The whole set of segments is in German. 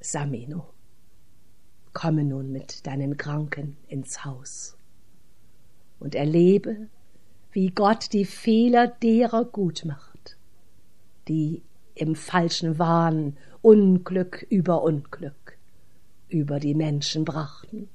Samino, komme nun mit deinen Kranken ins Haus und erlebe, wie Gott die Fehler derer gut macht, die im falschen Wahn Unglück über die Menschen brachten.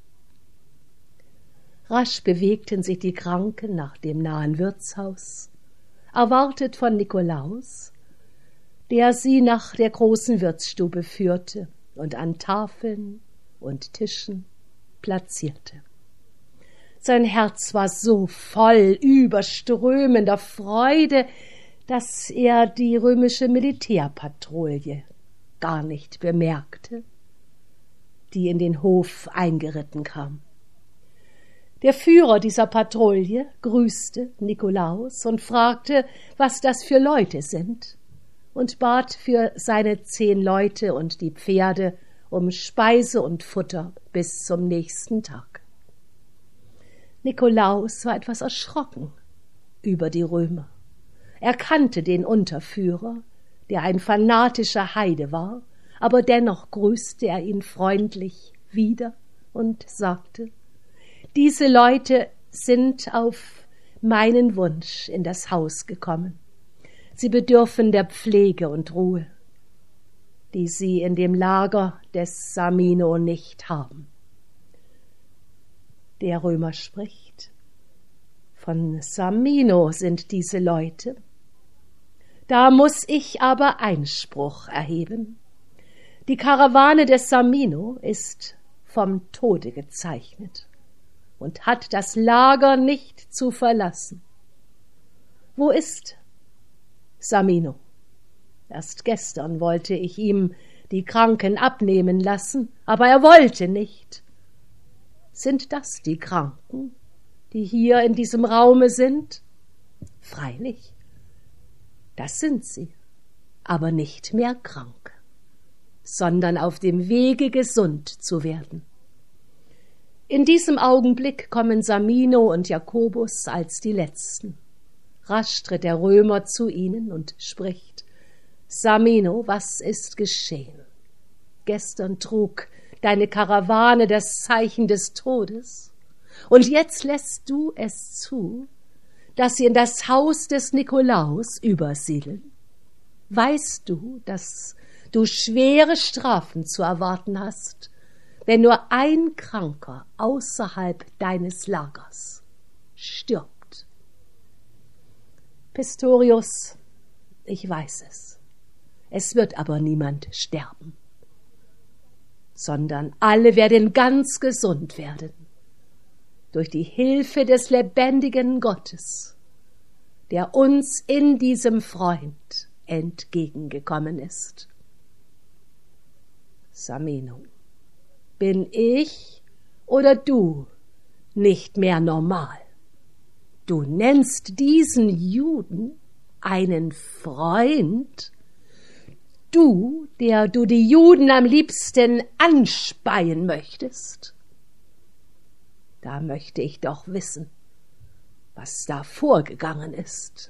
Rasch bewegten sich die Kranken nach dem nahen Wirtshaus, erwartet von Nikolaus, der sie nach der großen Wirtsstube führte und an Tafeln und Tischen platzierte. Sein Herz war so voll überströmender Freude, dass er die römische Militärpatrouille gar nicht bemerkte, die in den Hof eingeritten kam. Der Führer dieser Patrouille grüßte Nikolaus und fragte, was das für Leute sind, und bat für seine 10 Leute und die Pferde um Speise und Futter bis zum nächsten Tag. Nikolaus war etwas erschrocken über die Römer. Er kannte den Unterführer, der ein fanatischer Heide war, aber dennoch grüßte er ihn freundlich wieder und sagte: Diese Leute sind auf meinen Wunsch in das Haus gekommen. Sie bedürfen der Pflege und Ruhe, die sie in dem Lager des Samino nicht haben. Der Römer spricht: Von Samino sind diese Leute. Da muß ich aber Einspruch erheben. Die Karawane des Samino ist vom Tode gezeichnet und hat das Lager nicht zu verlassen. Wo ist Samino? Erst gestern wollte ich ihm die Kranken abnehmen lassen, aber er wollte nicht. Sind das die Kranken, die hier in diesem Raume sind? Freilich, das sind sie, aber nicht mehr krank, sondern auf dem Wege, gesund zu werden. In diesem Augenblick kommen Samino und Jakobus als die Letzten. Rasch tritt der Römer zu ihnen und spricht: Samino, was ist geschehen? Gestern trug deine Karawane das Zeichen des Todes, und jetzt lässt du es zu, dass sie in das Haus des Nikolaus übersiedeln. Weißt du, dass du schwere Strafen zu erwarten hast, wenn nur ein Kranker außerhalb deines Lagers stirbt? Pistorius, ich weiß es. Es wird aber niemand sterben, sondern alle werden ganz gesund werden, durch die Hilfe des lebendigen Gottes, der uns in diesem Freund entgegengekommen ist. Samino, bin ich oder du nicht mehr normal? Du nennst diesen Juden einen Freund? Du, der du die Juden am liebsten anspeien möchtest? Da möchte ich doch wissen, was da vorgegangen ist.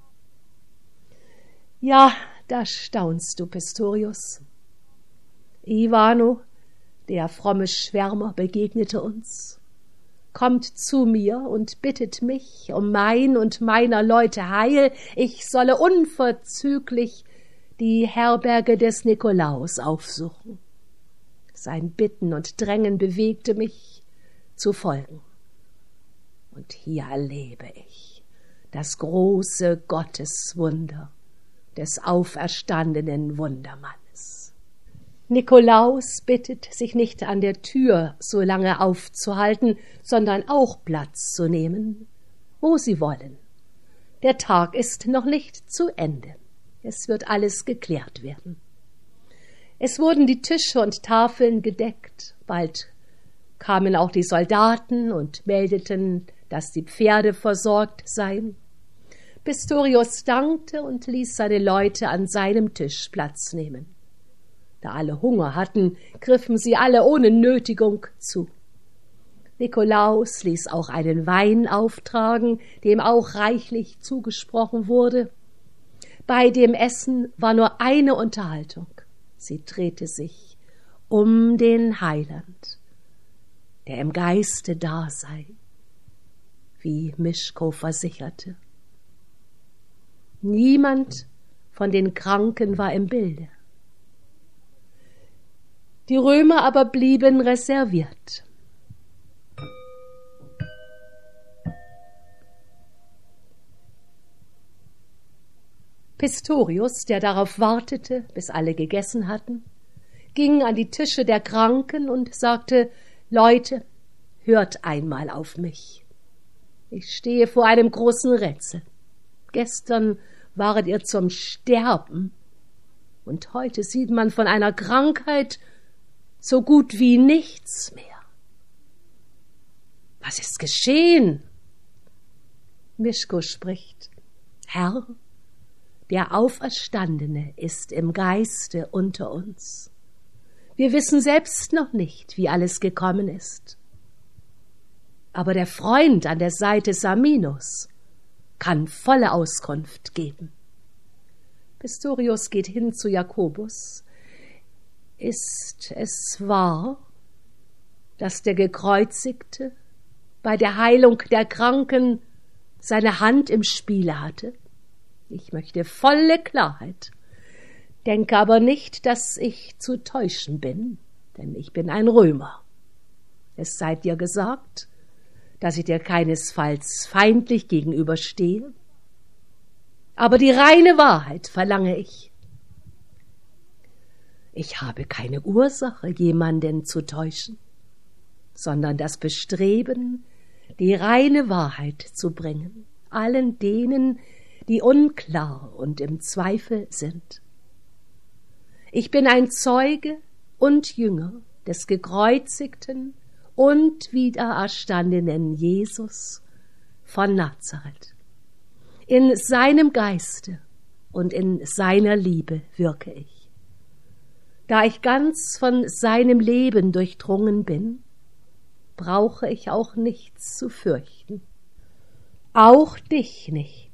Ja, da staunst du, Pistorius. Ivano, der fromme Schwärmer, begegnete uns, kommt zu mir und bittet mich um mein und meiner Leute Heil, ich solle unverzüglich die Herberge des Nikolaus aufsuchen. Sein Bitten und Drängen bewegte mich zu folgen. Und hier erlebe ich das große Gotteswunder des auferstandenen Wundermannes. Nikolaus bittet, sich nicht an der Tür so lange aufzuhalten, sondern auch Platz zu nehmen, wo sie wollen. Der Tag ist noch nicht zu Ende. Es wird alles geklärt werden. Es wurden die Tische und Tafeln gedeckt. Bald kamen auch die Soldaten und meldeten, dass die Pferde versorgt seien. Pistorius dankte und ließ seine Leute an seinem Tisch Platz nehmen. Da alle Hunger hatten, griffen sie alle ohne Nötigung zu. Nikolaus ließ auch einen Wein auftragen, dem auch reichlich zugesprochen wurde. Bei dem Essen war nur eine Unterhaltung. Sie drehte sich um den Heiland, der im Geiste da sei, wie Mischko versicherte. Niemand von den Kranken war im Bilde. Die Römer aber blieben reserviert. Pistorius, der darauf wartete, bis alle gegessen hatten, ging an die Tische der Kranken und sagte: »Leute, hört einmal auf mich. Ich stehe vor einem großen Rätsel. Gestern waret ihr zum Sterben, und heute sieht man von einer Krankheit so gut wie nichts mehr. Was ist geschehen?« Mischko spricht: »Herr, der Auferstandene ist im Geiste unter uns. Wir wissen selbst noch nicht, wie alles gekommen ist. Aber der Freund an der Seite Saminos kann volle Auskunft geben.« Pistorius geht hin zu Jakobus. »Ist es wahr, dass der Gekreuzigte bei der Heilung der Kranken seine Hand im Spiele hatte? Ich möchte volle Klarheit, denke aber nicht, dass ich zu täuschen bin, denn ich bin ein Römer. Es sei dir gesagt, dass ich dir keinesfalls feindlich gegenüberstehe, aber die reine Wahrheit verlange ich. Ich habe keine Ursache, jemanden zu täuschen, sondern das Bestreben, die reine Wahrheit zu bringen, allen denen, die unklar und im Zweifel sind. Ich bin ein Zeuge und Jünger des gekreuzigten und wiedererstandenen Jesus von Nazareth. In seinem Geiste und in seiner Liebe wirke ich. Da ich ganz von seinem Leben durchdrungen bin, brauche ich auch nichts zu fürchten. Auch dich nicht.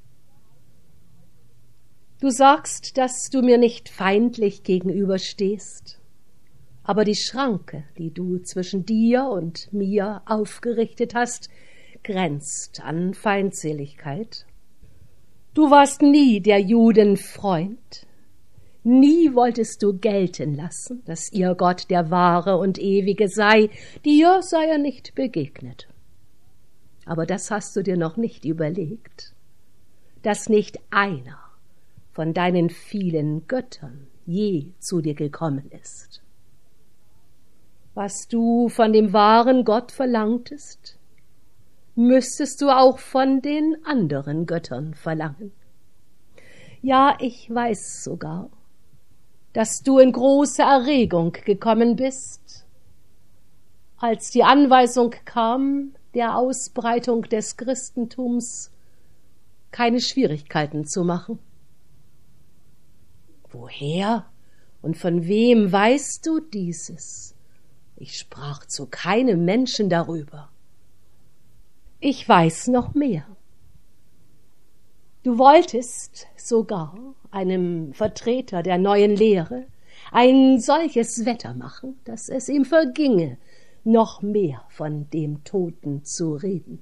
Du sagst, dass du mir nicht feindlich gegenüberstehst, aber die Schranke, die du zwischen dir und mir aufgerichtet hast, grenzt an Feindseligkeit. Du warst nie der Juden Freund, nie wolltest du gelten lassen, dass ihr Gott der wahre und ewige sei, dir sei er nicht begegnet. Aber das hast du dir noch nicht überlegt, dass nicht einer von deinen vielen Göttern je zu dir gekommen ist. Was du von dem wahren Gott verlangtest, müsstest du auch von den anderen Göttern verlangen. Ja, ich weiß sogar, dass du in große Erregung gekommen bist, als die Anweisung kam, der Ausbreitung des Christentums keine Schwierigkeiten zu machen. Woher und von wem weißt du dieses? Ich sprach zu keinem Menschen darüber. Ich weiß noch mehr. Du wolltest sogar einem Vertreter der neuen Lehre ein solches Wetter machen, dass es ihm verginge, noch mehr von dem Toten zu reden.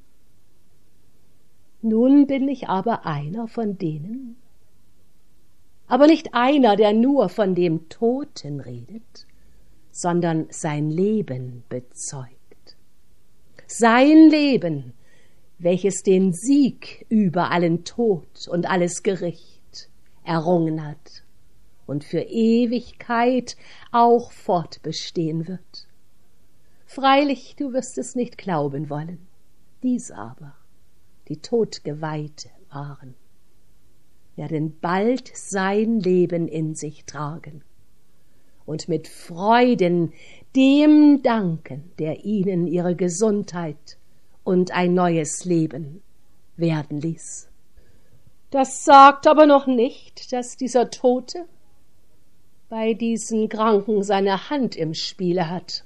Nun bin ich aber einer von denen, aber nicht einer, der nur von dem Toten redet, sondern sein Leben bezeugt. Sein Leben, welches den Sieg über allen Tod und alles Gericht errungen hat und für Ewigkeit auch fortbestehen wird. Freilich, du wirst es nicht glauben wollen, dies aber, die Todgeweihte waren, werden bald sein Leben in sich tragen und mit Freuden dem danken, der ihnen ihre Gesundheit und ein neues Leben werden ließ. Das sagt aber noch nicht, dass dieser Tote bei diesen Kranken seine Hand im Spiele hat.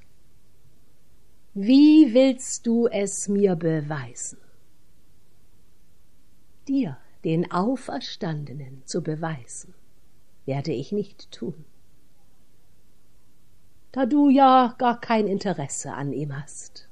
Wie willst du es mir beweisen? Dir, den Auferstandenen, zu beweisen, werde ich nicht tun. da du ja gar kein Interesse an ihm hast.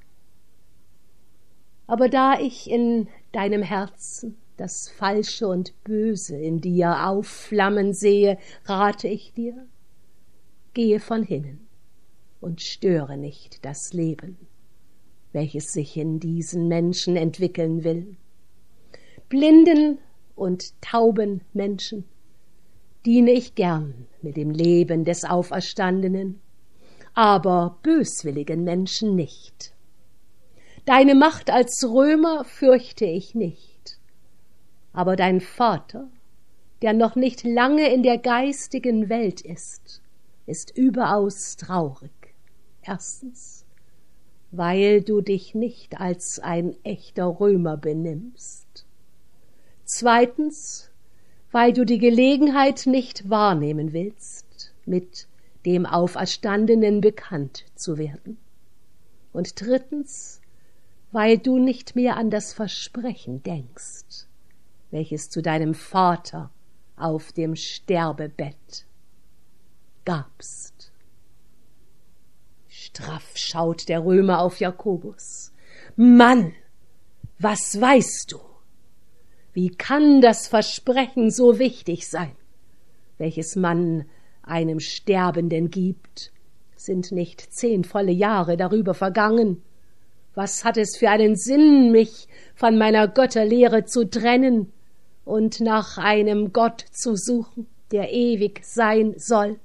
Aber da ich in deinem Herzen das Falsche und Böse in dir aufflammen sehe, rate ich dir, gehe von hinnen und störe nicht das Leben, welches sich in diesen Menschen entwickeln will. Blinden und tauben Menschen diene ich gern mit dem Leben des Auferstandenen, aber böswilligen Menschen nicht. Deine Macht als Römer fürchte ich nicht, aber dein Vater, der noch nicht lange in der geistigen Welt ist überaus traurig. Erstens, weil du dich nicht als ein echter Römer benimmst. Zweitens, weil du die Gelegenheit nicht wahrnehmen willst, mit dem Auferstandenen bekannt zu werden. Und drittens, weil du nicht mehr an das Versprechen denkst, welches du deinem Vater auf dem Sterbebett gabst. Straff schaut der Römer auf Jakobus. Mann, was weißt du? Wie kann das Versprechen so wichtig sein, welches man einem Sterbenden gibt? Sind nicht 10 volle Jahre darüber vergangen? Was hat es für einen Sinn, mich von meiner Götterlehre zu trennen und nach einem Gott zu suchen, der ewig sein soll?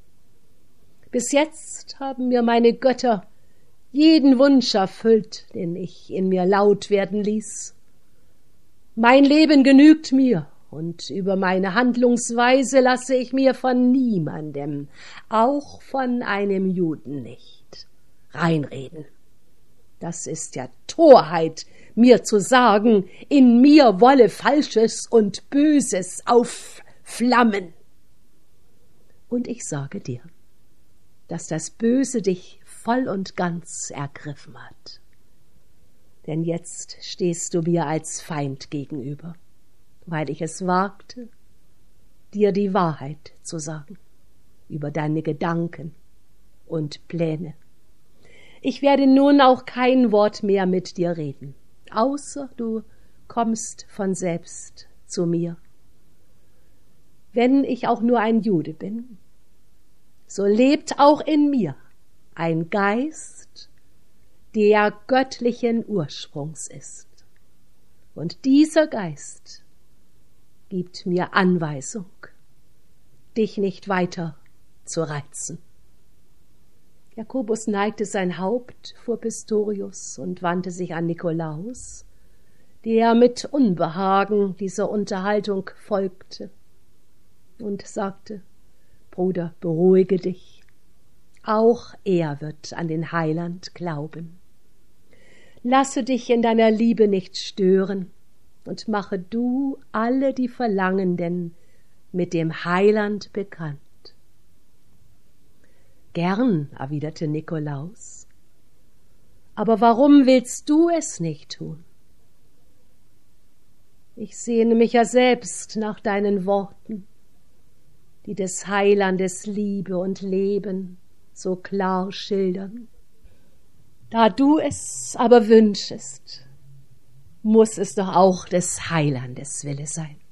Bis jetzt haben mir meine Götter jeden Wunsch erfüllt, den ich in mir laut werden ließ. Mein Leben genügt mir, und über meine Handlungsweise lasse ich mir von niemandem, auch von einem Juden nicht, reinreden. Das ist ja Torheit, mir zu sagen, in mir wolle Falsches und Böses aufflammen. Und ich sage dir, dass das Böse dich voll und ganz ergriffen hat. Denn jetzt stehst du mir als Feind gegenüber, weil ich es wagte, dir die Wahrheit zu sagen über deine Gedanken und Pläne. Ich werde nun auch kein Wort mehr mit dir reden, außer du kommst von selbst zu mir. Wenn ich auch nur ein Jude bin, so lebt auch in mir ein Geist, der göttlichen Ursprungs ist. Und dieser Geist gibt mir Anweisung, dich nicht weiter zu reizen. Jakobus neigte sein Haupt vor Pistorius und wandte sich an Nikolaus, der mit Unbehagen dieser Unterhaltung folgte, und sagte: Bruder, beruhige dich, auch er wird an den Heiland glauben. Lasse dich in deiner Liebe nicht stören und mache du alle die Verlangenden mit dem Heiland bekannt. Gern, erwiderte Nikolaus, aber warum willst du es nicht tun? Ich sehne mich ja selbst nach deinen Worten, die des Heilandes Liebe und Leben so klar schildern. Da du es aber wünschest, muß es doch auch des Heilandes Wille sein.